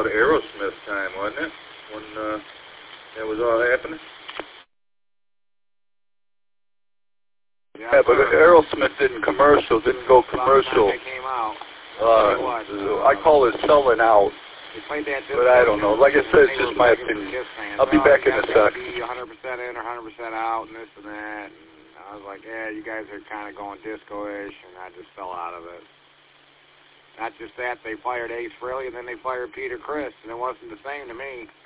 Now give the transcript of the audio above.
about Aerosmith time, wasn't it? When that was all happening? Yeah, but Aerosmith didn't go commercial. They came out. I call it selling out. They played that but I don't know. Like I said, it's just my opinion. I'll be back in a sec. Be 100% in or 100% out and this and that. And I was like, yeah, you guys are kind of going disco-ish, and I just fell out of it. Not just that, they fired Ace Frehley, and then they fired Peter Criss, and it wasn't the same to me.